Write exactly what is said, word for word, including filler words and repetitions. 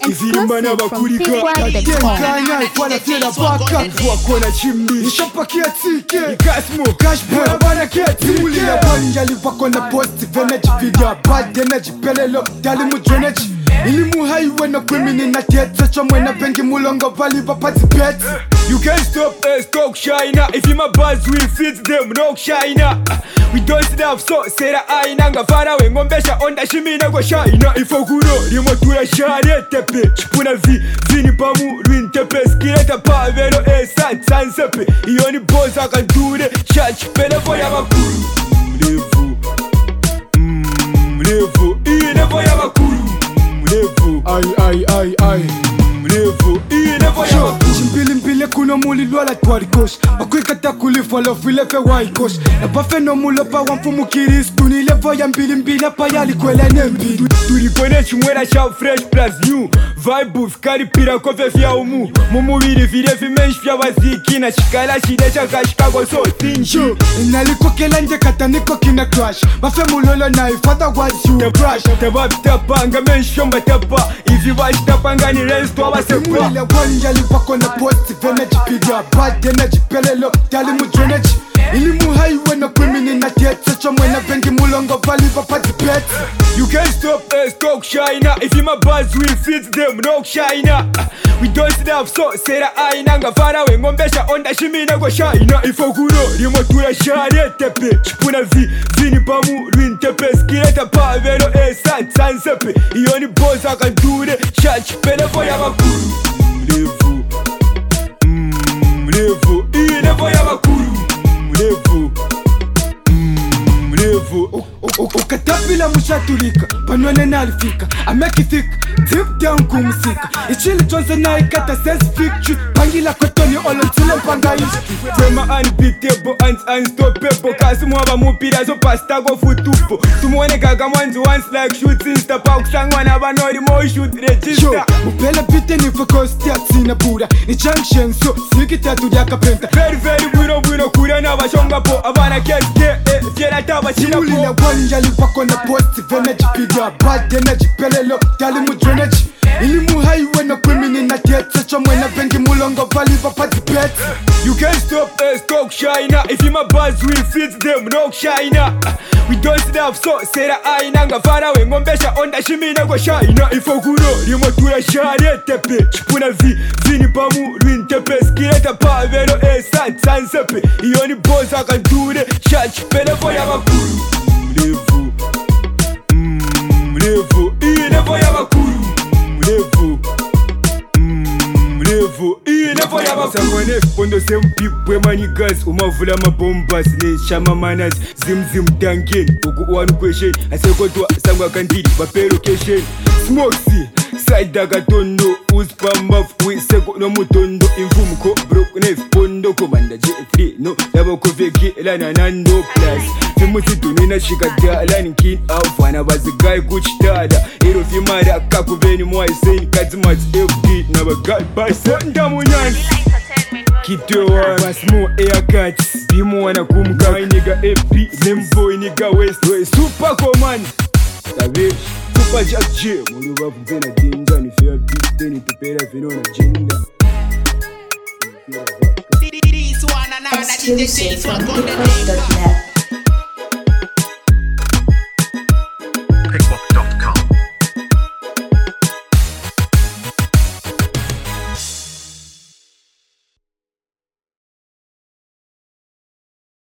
Ivirimana bakurika Kanya ifala fiela baka Kwa kona chimbi Nishapa kia tike Nikasmo Kashbora bana kia tike Muli ya wanja livako na positive energy Video bad energy Pelelo Dali mu drainage Ilimu haiwe na kwimini na tieta Chomwe na bengi mulongo vali vapati pet You can't stop us, talk shina If you my buzz we fit them, no shina We don't stop so, sera aina Ngafara we ngombesha onda shimina kwa shina Ifo kuro, limo tura shari tepe Chipuna vi, vini pamu, ruin tepe Skileta pa velo e san, san sepe Ioni boza kanture, chach Pelevo ya makuru Mlevu, mlevu Inevo ya makuru Mlevu, ay ay ay ay Mlevu, inevo ya makuru Chimpili mpile kuno muli lwala twari kosh Makwika takulifu alo filefe waikosh Na bafe no mulo pa wamfumu kiris Tuni levo ya mbili mbili pa yali kwele nembi Turikone chumwera shao fresh plus new Vibe fikari pira kofe fya umu Mumu viri vire vimensh fya waziki Na shikala shide chaka shikago so tinshi Inaliko kela nje kata niko kina crash Bafe mulolo na ifata was you The brush Teba bitapa nga mensh yomba tepa Ivi wash tapa nga ni rest wa sepa Mwile wanja livako na positive energy Video bad energy Pelelo Dali mu drainage Ilimu haiwe na kwimini na tieta Chomwe na bengi mulongo vali vapati pet You can't stop us, talk shina If you my buzz we fit them, no shina We don't stop so, sera aina Ngafara we ngombesha onda shimina kwa shina Ifo kuro, limo tura shari tepe Chipuna vi, vini pamu, ruin tepe Skileta pa velo e san, san sepe Ioni boza kanture, chach Pelevo ya makuru Mlevu, mlevu Inevo ya makuru Mlevu, mlevu Ukatapila mushaturika Panwene nalifika I make it thick Deep down kumusika Ichili chonze na ikata says fiction Pangila kotoni olo ntile mpanga iski Tema unbeatable and unstoppable Kasi mwaba mupira so pasta go futupo Tumuone kaka mwanzi once like shooting star Pa kusangwa na banori mo shoot register Upele bite ni focus tiatsina pura Ni junction so Siki tatu diaka penta Very very bwino bwino kura na bashonga po Abana keske eh Fiela taba china po Muli ya wanja livako na positive energy Video bad energy Pelelo Dali mu drainage Ilimu haiwe na kwimini na tieta Chomwe na bengi mulongo vali vapati pet You can't stop us, talk shina If you my buzz we fit them, no shina We don't stop so, sera aina Ngafara we ngombesha onda shimina kwa shina Ifo kuro, limo tura shari tepe Chipuna vi, vini pamu, ruin tepe Skileta pa velo e san, san sepe Ioni boza kanture, chach Pelevo ya makuru Mlevu, mlevu Inevo ya makuru Mlevu, mlevu Inevo ya makuru Sangwane pondo sempipwe manigas Umavula mabombas ne shama manas Zim zim tangen Uku wanu question Asekotwa sangwa kandidi Papero keshen Smokesy Side gatondo Uspamaf we seko no mutondo Infumko broke nef pondo Komanda J three no Labo koveki lana nando plus Fimusi tunina shikata lani kin Afana bazigai kuchitada Ero fimara kakuveni mwa isen Kazimat F D Nabagai basa Ndamunyan Kitwa Basmo aircuts Bimu wana kumka My nigga A P Lemboy nigga West Super command Tabish Super Jack J Muluba vupena tinja Ni fair beat Teni tupera vino na jinda Exclusive from Hip Hop dot net